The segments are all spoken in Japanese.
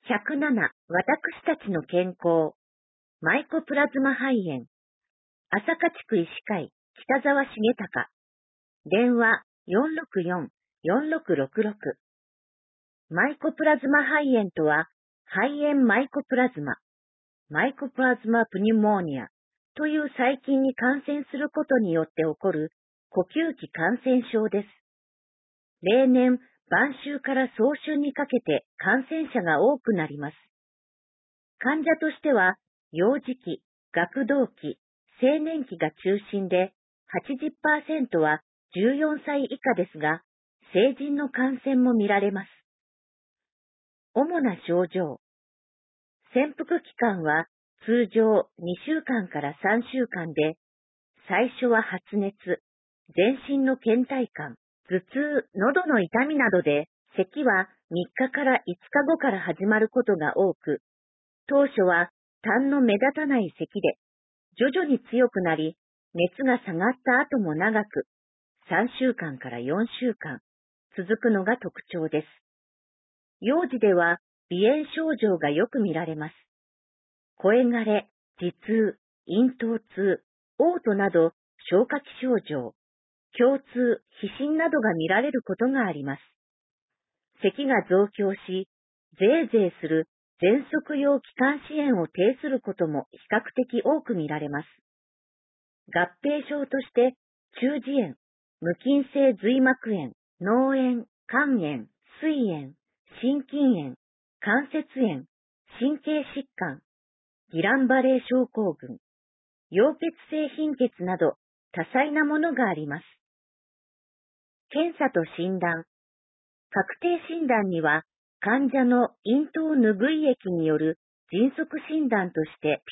107、私たちの健康。マイコプラズマ肺炎。朝霞地区医師会、北沢重隆。電話、464-4666。マイコプラズマ肺炎とは、肺炎マイコプラズマ、マイコプラズマプニュモーニアという細菌に感染することによって起こる呼吸器感染症です。例年、晩秋から早春にかけて感染者が多くなります。患者としては、幼児期、学童期、青年期が中心で、80% は14歳以下ですが、成人の感染も見られます。主な症状。潜伏期間は通常2週間から3週間で、最初は発熱、全身の倦怠感、頭痛、喉の痛みなどで、咳は3日から5日後から始まることが多く、当初は痰の目立たない咳で、徐々に強くなり、熱が下がった後も長く、3週間から4週間、続くのが特徴です。幼児では鼻炎症状がよく見られます。声枯れ、頭痛、咽頭痛、嘔吐など消化器症状、胸痛、皮疹などが見られることがあります。咳が増強し、ゼーゼーする喘息用気管支炎を呈することも比較的多く見られます。合併症として、中耳炎、無菌性髄膜炎、脳炎、肝炎、膵炎、心筋炎、関節炎、神経疾患、ギランバレー症候群、溶血性貧血など多彩なものがあります。検査と診断。確定診断には、患者の咽頭拭い液による迅速診断として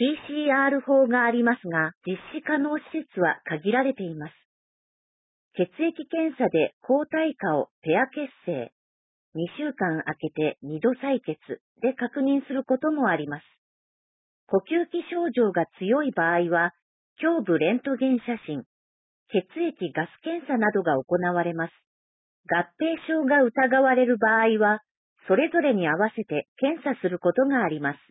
PCR 法がありますが、実施可能施設は限られています。血液検査で抗体価をペア血清、2週間空けて2度採血で確認することもあります。呼吸器症状が強い場合は、胸部レントゲン写真、血液ガス検査などが行われます。合併症が疑われる場合は、それぞれに合わせて検査することがあります。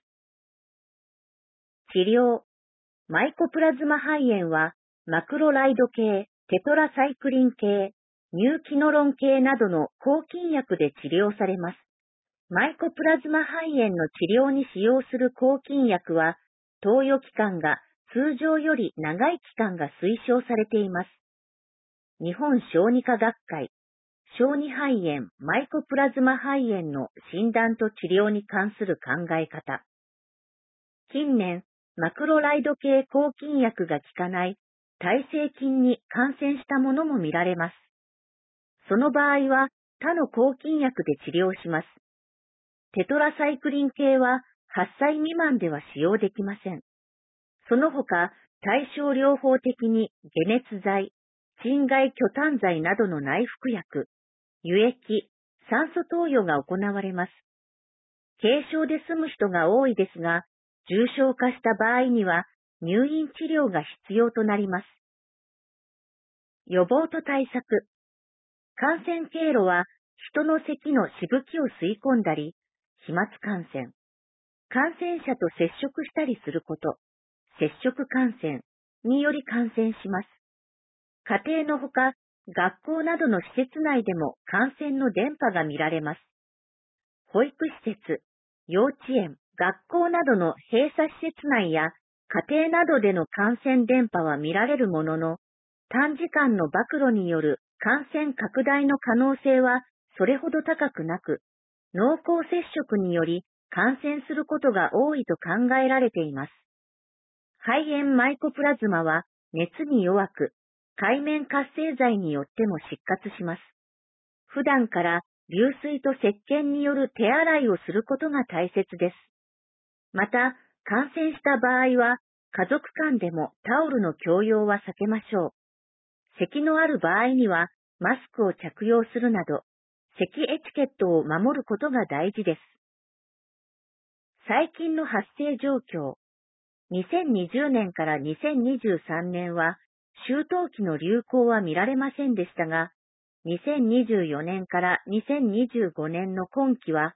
治療。マイコプラズマ肺炎は、マクロライド系、テトラサイクリン系、ニューキノロン系などの抗菌薬で治療されます。マイコプラズマ肺炎の治療に使用する抗菌薬は、投与期間が通常より長い期間が推奨されています。日本小児科学会、小児肺炎、マイコプラズマ肺炎の診断と治療に関する考え方。近年、マクロライド系抗菌薬が効かない耐性菌に感染したものも見られます。その場合は他の抗菌薬で治療します。テトラサイクリン系は8歳未満では使用できません。その他、対症療法的に解熱剤、鎮害去痰剤などの内服薬、輸液、酸素投与が行われます。軽症で済む人が多いですが、重症化した場合には入院治療が必要となります。予防と対策。感染経路は人の咳のしぶきを吸い込んだり、飛沫感染、感染者と接触したりすること、接触感染により感染します。家庭のほか、学校などの施設内でも感染の伝播が見られます。保育施設、幼稚園、学校などの閉鎖施設内や家庭などでの感染伝播は見られるものの、短時間の暴露による感染拡大の可能性はそれほど高くなく、濃厚接触により感染することが多いと考えられています。肺炎マイコプラズマは熱に弱く、界面活性剤によっても失活します。普段から流水と石鹸による手洗いをすることが大切です。また、感染した場合は、家族間でもタオルの共用は避けましょう。咳のある場合には、マスクを着用するなど、咳エチケットを守ることが大事です。細菌の発生状況。2020年から2023年は、秋冬期の流行は見られませんでしたが、2024年から2025年の今期は、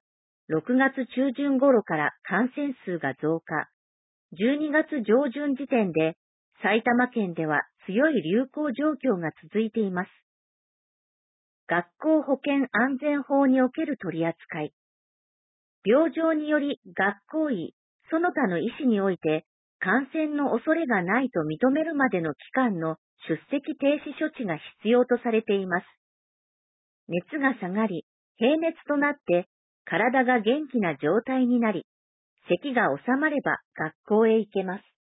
6月中旬頃から感染数が増加。12月上旬時点で埼玉県では強い流行状況が続いています。学校保健安全法における取り扱い。病状により学校医、その他の医師において感染の恐れがないと認めるまでの期間の出席停止処置が必要とされています。熱が下がり、平熱となって体が元気な状態になり、咳が収まれば学校へ行けます。